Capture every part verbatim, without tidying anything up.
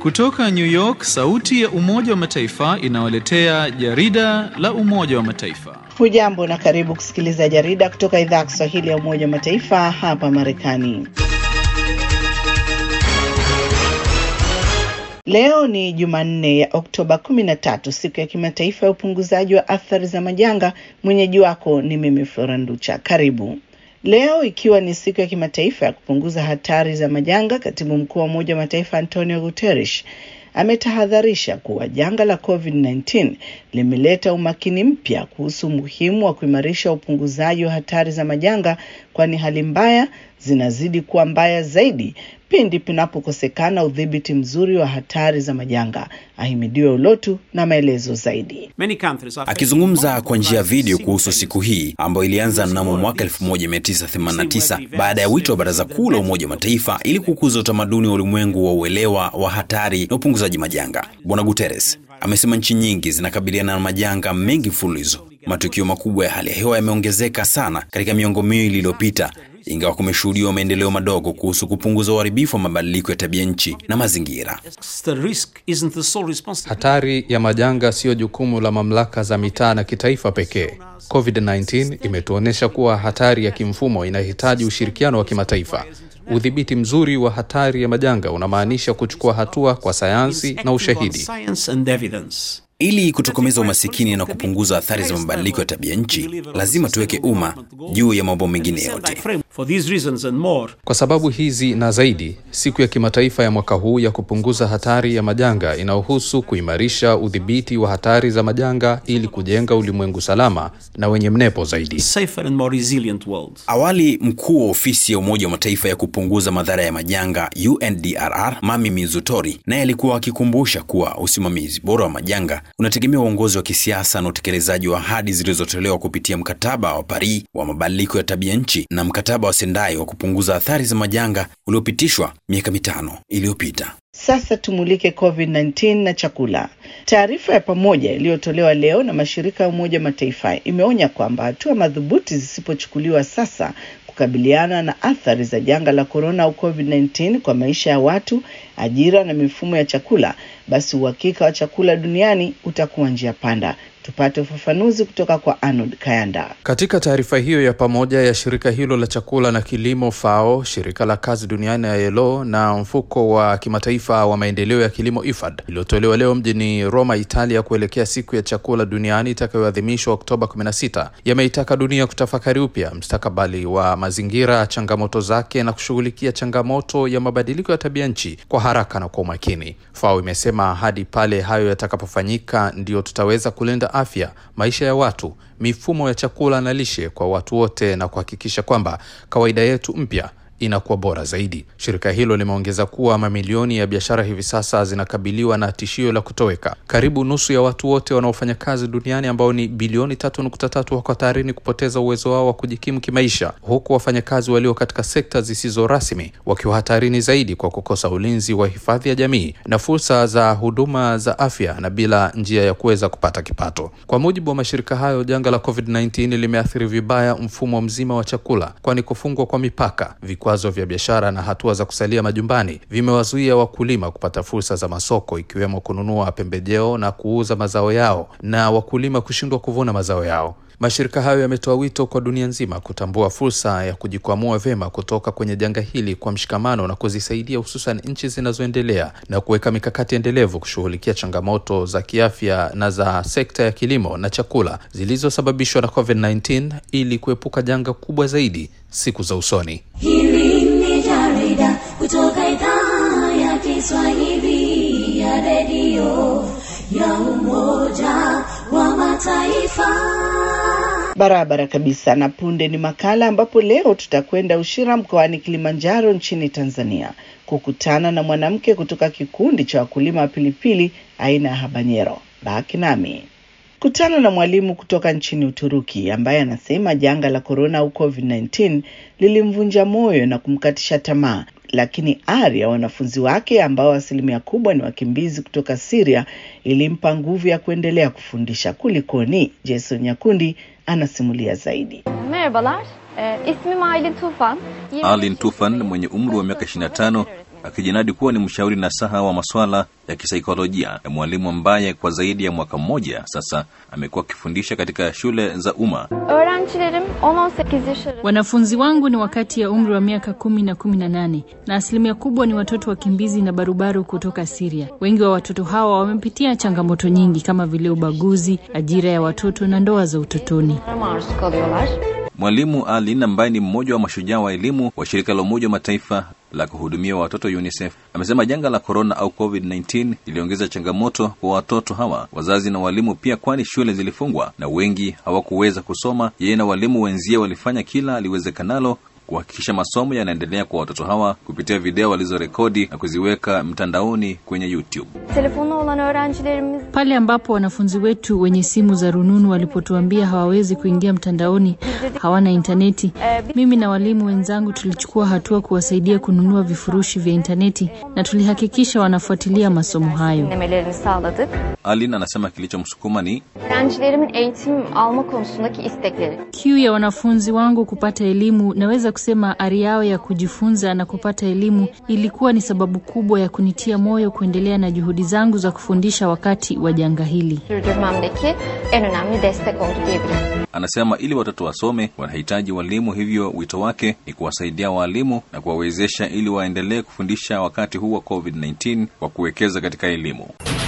Kutoka New York, sauti ya Umoja wa Mataifa inawaletea jarida la Umoja wa Mataifa. Hujambo na karibu kusikiliza jarida kutoka idhaa ya Kiswahili ya Umoja wa Mataifa hapa Marekani. Leo ni Jumanne ya Oktoba kumi na tatu, siku ya kimataifa ya upunguzaji wa athari za majanga. Mwenyeji wako ni mimi Flora Nducha. Karibu. Leo ikiwa ni siku ya kimataifa ya kupunguza hatari za majanga, Katibu Mkuu wa Umoja wa Mataifa Antonio Guterres ametahadharisha kuwa janga la covid kumi na tisa limeleta umakini mpya kuhusu umuhimu wa kuimarisha upunguzaji wa hatari za majanga, kwani hali mbaya zinazidi kuwa mbaya zaidi pindi pinapokosekana udhibiti mzuri wa hatari za majanga. Ahimidiwe Ulotu na maelezo zaidi. Akizungumza kwa njia ya video kuhusu siku hii ambayo ilianza mnamo mwaka elfu moja mia tisa themanini na tisa baada ya wito wa Baraza Kuu la Umoja wa Mataifa ili kukuza utamaduni wa ulimwengu wa uelewa wa hatari na upunguzaji majanga, Bwana Guterres amesema nchi nyingi zinakabiliana na majanga mengi mfululizo. Matukio makubwa ya hali ya hewa yameongezeka sana katika miongo miwili iliyopita, ingawa kumeshuhudiwa maendeleo madogo kuhusu kupunguza uharibifu wa mabadiliko ya tabia nchi na mazingira. Hatari ya majanga sio jukumu la mamlaka za mitaa na kitaifa pekee. covid kumi na tisa imetuonesha kuwa hatari ya kimfumo inahitaji ushirikiano wa kimataifa. Udhibiti mzuri wa hatari ya majanga unamaanisha kuchukua hatua kwa sayansi na ushahidi. Ili kutokomeza umasikini na kupunguza athari za mabadiliko ya tabia nchi, lazima tuweke umma juu ya mambo mengine yote. Kwa sababu hizi na zaidi, siku ya kimataifa ya mwaka huu ya kupunguza hatari ya majanga inahusu kuimarisha udhibiti wa hatari za majanga ili kujenga ulimwengu salama na wenye mnepo zaidi. Awali, mkuu wa ofisi ya Umoja wa Mataifa ya kupunguza madhara ya majanga U N D R R, Mami Mizutori, naye alikuwa akikumbusha kuwa usimamizi bora wa majanga unategemea uongozi wa kisiasa na utekelezaji wa ahadi zilizotolewa kupitia mkataba wa Paris wa mabadiliko ya tabia nchi na mkataba wa Sendai wa kupunguza athari za majanga uliopitishwa miaka mitano iliyopita. Sasa tumulike covid kumi na tisa na chakula. Taarifa ya pamoja iliyotolewa leo na mashirika ya Umoja wa Mataifa imeonya kwamba hatua madhubuti zisipochukuliwa sasa kukabiliana na athari za janga la corona au covid kumi na tisa kwa maisha ya watu, ajira na mifumo ya chakula, basi uhakika wa chakula duniani utakuwa njia panda. Tupate ufafanuzi kutoka kwa Arnold Kayanda. Katika taarifa hiyo ya pamoja ya shirika hilo la chakula na kilimo F A O, shirika la kazi duniani I L O na mfuko wa kimataifa wa maendeleo ya kilimo I F A D, iliyotolewa leo mjini Roma, Italia, kuelekea siku ya chakula duniani itakayoadhimishwa Oktoba kumi na sita, yameitaka dunia kutafakari upya mustakabali wa mazingira, changamoto zake na kushughulikia changamoto ya mabadiliko ya tabia nchi kwa haraka na kwa umakini. F A O imesema hadi pale hayo yatakapofanyika ndio tutaweza kulinda afya, maisha ya watu, mifumo ya chakula na lishe kwa watu wote na kuhakikisha kwamba kawaida yetu mpya inakuwa bora zaidi. Shirika hilo limeongeza kuwa mamilioni ya biashara hivi sasa zinakabiliwa na tishio la kutoweka. Karibu nusu ya watu wote wanaofanya kazi duniani, ambao ni bilioni tatu nukta tatu, wako hatarini kupoteza uwezo wao wa kujikimu kimaisha, huku wafanyakazi walio katika sekta zisizo rasmi wakiwa hatarini zaidi kwa kukosa ulinzi wa hifadhi ya jamii na fursa za huduma za afya na bila njia ya kuweza kupata kipato. Kwa mujibu wa mashirika hayo, janga la covid kumi na tisa limeathiri vibaya mfumo mzima wa chakula, kwani kufungwa kwa mipaka, vikwazo vya biashara na hatua za kusalia majumbani vimewazuia wakulima kupata fursa za masoko, ikiwemo kununua pembejeo na kuuza mazao yao, na wakulima kushindwa kuvuna mazao yao. Mashirika hayo yametoa wito kwa dunia nzima kutambua fursa ya kujikwamua vema kutoka kwenye janga hili kwa mshikamano na kuzisaidia hususan nchi zinazoendelea na kuweka mikakati endelevu kushughulikia changamoto za kiafya na za sekta ya kilimo na chakula zilizosababishwa na covid kumi na tisa ili kuepuka janga kubwa zaidi siku za usoni. Hili ni jarida kutoka idhaa ya Kiswahili ya redio ya Umoja wa Mataifa. Barabara kabisa. Na punde ni makala ambapo leo tutakwenda Ushira mkoani Kilimanjaro nchini Tanzania kukutana na mwanamke kutoka kikundi cha wakulima wa pilipili aina ya habanero. Baki nami. Kutana na mwalimu kutoka nchini Uturuki ambaye anasema janga la corona au covid kumi na tisa lilimvunja moyo na kumkatisha tamaa, lakini ari ya wanafunzi wake ambao asilimia kubwa ni wakimbizi kutoka Syria ilimpa nguvu ya kuendelea kufundisha. Kulikoni? Jason Nyakundi anasimulia zaidi. Merhabalar, e, ismim Aylin Tufan. Aylin Tufan mwenye umri wa miaka ishirini na tano akijinadi kuwa ni mshauri nasaha wa masuala ya kisaikolojia na mwalimu ambaye kwa zaidi ya mwaka mmoja sasa amekuwa akifundisha katika shule za umma. Wanafunzi wangu ni wakati ya umri wa miaka kumi na kumi na nane na asilimia kubwa ni watoto wakimbizi na barubaru kutoka Syria. Wengi wa watoto hawa wamepitia changamoto nyingi kama vile ubaguzi, ajira ya watoto na ndoa za utotoni. Mwalimu Alin ambaye ni mmoja wa mashujaa wa elimu wa shirika la Umoja wa Mataifa la kuhudumia watoto UNICEF amesema janga la corona au COVID nineteen liliongeza changamoto kwa watoto hawa, wazazi na walimu pia, kwani shule zilifungwa na wengi hawakuweza kusoma. Yeye na walimu wenzie walifanya kila aliwezekanalo kuhakikisha masomo yanaendelea kwa watoto hawa kupitia video walizorekodi na kuziweka mtandaoni kwenye YouTube. Pale ambapo wanafunzi wetu wenye simu za rununu walipotuambia hawawezi kuingia mtandaoni, hawana interneti, mimi na walimu wenzangu tulichukua hatua kuwasaidia kununua vifurushi vya interneti na tulihakikisha wanafuatilia masomo hayo. Alin anasema kilichomsukuma ni kiu ya wanafunzi wangu kupata elimu. Naweza kusema ari yao ya kujifunza na kupata elimu ilikuwa ni sababu kubwa ya kunitia moyo kuendelea na juhudi zangu za kufundisha wakati wa janga hili. Anasema ili watoto wasome wanahitaji walimu, hivyo wito wake ni kuwasaidia walimu na kuwawezesha ili waendelee kufundisha wakati huu wa COVID nineteen kwa kuwekeza katika elimu.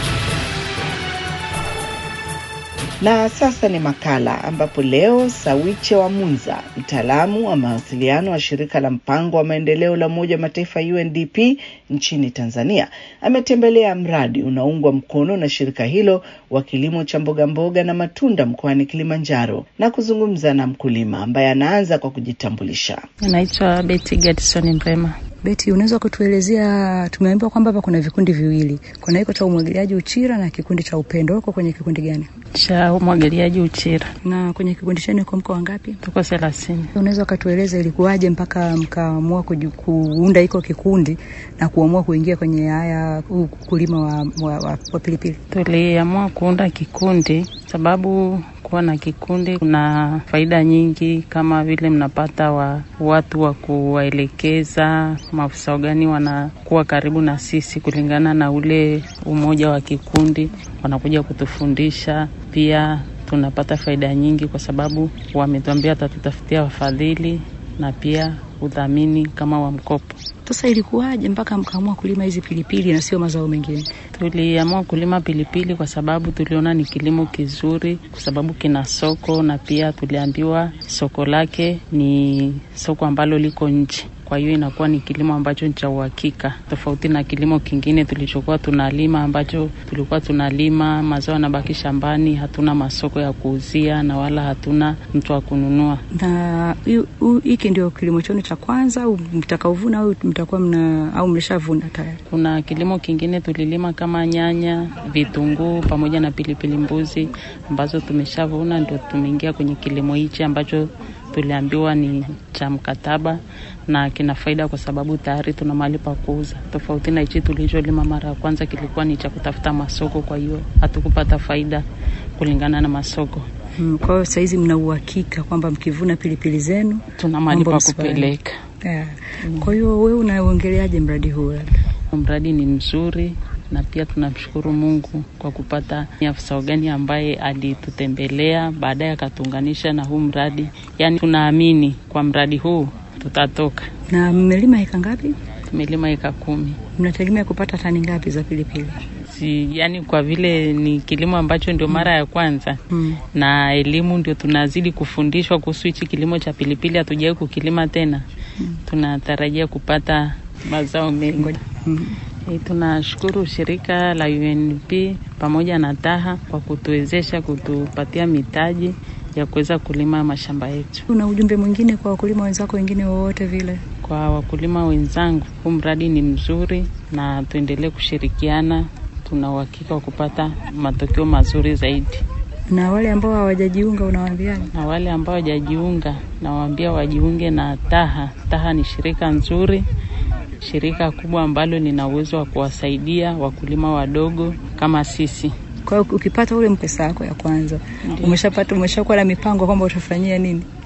Na sasa ni makala ambapo leo Sawiche wa Munza, mtaalamu wa mawasiliano wa shirika la mpango wa maendeleo la Umoja wa Mataifa U N D P nchini Tanzania, ametembelea mradi unaungwa mkono na shirika hilo wa kilimo cha mboga mboga na matunda mkoani Kilimanjaro na kuzungumza na mkulima ambaye anaanza kwa kujitambulisha. Naitwa Betty Gadson Mrema. Betty, unaweza kutuelezea, tumeambiwa kwamba hapa kuna vikundi viwili. Kuna hiko cha umwagiliaji Uchira na kikundi cha Upendo. Uko kwenye kikundi gani? Cha umwagiliaji Uchira. Na kwenye kikundi chenu uko mko wangapi? Tuko thelathini. Unaweza kutueleza ilikuwaje mpaka mkaamua kuunda hiko kikundi na kuamua kuingia kwenye haya kulima wa, wa, wa, wa pilipili? Tuliamua kuunda kikundi sababu kuwa na kikundi kuna faida nyingi, kama vile mnapata wa watu wa kuwaelekeza, maafisa gani wanakuwa karibu na sisi kulingana na ule umoja wa kikundi, wanakuja kutufundisha. Pia tunapata faida nyingi kwa sababu wametuambia tatutafutia wafadhili na pia udhamini kama wa mkopo. Sasa ilikuwaje mpaka mkaamua kulima hizi pilipili na sio mazao mengine? Tuliamua kulima pilipili kwa sababu tuliona ni kilimo kizuri, kwa sababu kina soko, na pia tuliambiwa soko lake ni soko ambalo liko nje. Kwa hiyo inakuwa ni kilimo ambacho ni cha uhakika, tofauti na kilimo kingine tulichokuwa tunalima, ambacho tulikuwa tunalima mazao yanabaki shambani, hatuna masoko ya kuuzia na wala hatuna mtu wa kununua. Na hiki ndio kilimo chenu cha kwanza au mtakaovuna au mtakuwa mna au mlishavuna tayari? Kuna kilimo kingine tulilima kama nyanya, vitunguu pamoja na pilipili mbuzi ambazo tumeshavuna, ndio tumeingia kwenye kilimo hichi ambacho tuliambiwa ni cha mkataba na kina faida kwa sababu tayari tuna mahali pa kuuza. Tofauti na hichi tulicholima mara ya kwanza kilikuwa ni cha kutafuta masoko, kwa hiyo hatukupata faida kulingana na masoko. Hmm, kwa hiyo saizi mna uhakika kwamba mkivuna pilipili zenu tuna mahali pa kupeleka. Yeah. Hmm. Kwa hiyo wewe unaongeleaje mradi huu? Mradi ni mzuri na pia tunamshukuru Mungu kwa kupata afisa ugani ambaye alitutembelea baadaye akatuunganisha na huu mradi. Yaani tunaamini kwa mradi huu tutatoka. Na mmelima eka ngapi? Tumelima eka kumi. Mnategemea kupata tani ngapi za pilipili? Si, yani kwa vile ni kilimo ambacho ndio mara ya kwanza hmm. na elimu ndio tunazidi kufundishwa kuhusu hichi kilimo cha pilipili, hatujawahi kukilima tena. Hmm. Tunatarajia kupata mazao mengi. Hmm. E, tunashukuru shirika la U N P pamoja na Taha kwa kutuwezesha kutupatia mitaji ya kuweza kulima mashamba yetu. Una ujumbe mwingine kwa wakulima wenzako wengine wote vile? Kwa wakulima wenzangu, huu mradi ni mzuri na tuendelee kushirikiana, tuna uhakika wa kupata matokeo mazuri zaidi. Na wale ambao hawajajiunga unawaambiaje? Na wale ambao hawajajiunga nawaambia wajiunge na Taha. Taha ni shirika nzuri, shirika kubwa ambalo lina uwezo wa kuwasaidia wakulima wadogo kama sisi. Kwa hiyo ukipata ule mpesa wako ya kwanza, umeshapata umeshakuwa na mipango kwamba utafanyia nini?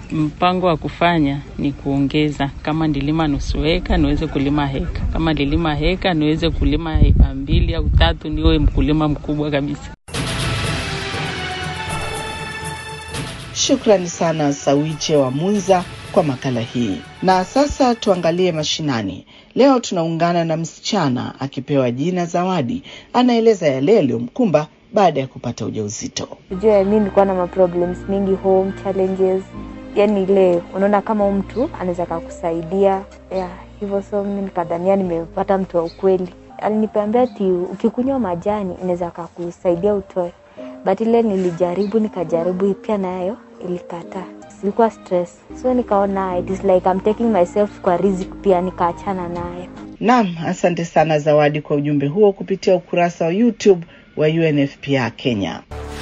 Mpango wa kufanya ni kuongeza, kama nilima nusu heka niweze kulima heka, kama nilima heka niweze kulima heka mbili au tatu, niwe mkulima mkubwa kabisa. Shukrani sana Sawiche wa Munza kwa makala hii. Na sasa tuangalie mashinani. Leo tunaungana na msichana akipewa jina Zawadi. Anaeleza yale yaliyomkumba baada ya kupata ujauzito. Unajua mimi nilikuwa na ma problems mingi, home challenges. Yaani ile unaona kama mtu anaweza kukusaidia. Yeah, hivyo so mimi nikadhania nimepata mtu wa ukweli. Aliniambia ati ukikunywa majani inaweza kukusaidia utoe. But ile nilijaribu nikajaribu pia nayo ilikataa. Silikuwa stress. So nikaona it is like I'm taking myself kwa risk, pia nikaachana nayo. Naam, asante sana Zawadi kwa ujumbe huo kupitia ukurasa wa YouTube wa U N F P A Kenya.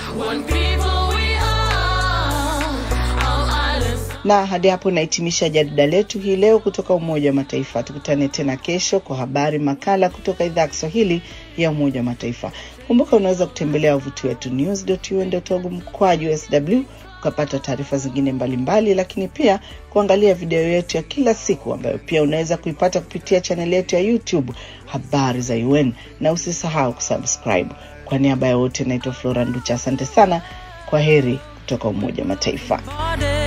Na hadi hapo nahitimisha jarida letu hii leo kutoka Umoja wa Mataifa. Tukutane tena kesho kwa habari makala kutoka idhaa ya Kiswahili ya Umoja wa Mataifa. Kumbuka unaweza kutembelea wavuti wetu news dot u n dot org mkwaju S W ukapata taarifa zingine mbalimbali, lakini pia kuangalia video yetu ya kila siku ambayo pia unaweza kuipata kupitia channel yetu ya YouTube Habari za U N, na usisahau kusubscribe. Kwa niaba ya wote naitwa Flora Nducha, asante sana. Kwa heri kutoka Umoja wa Mataifa.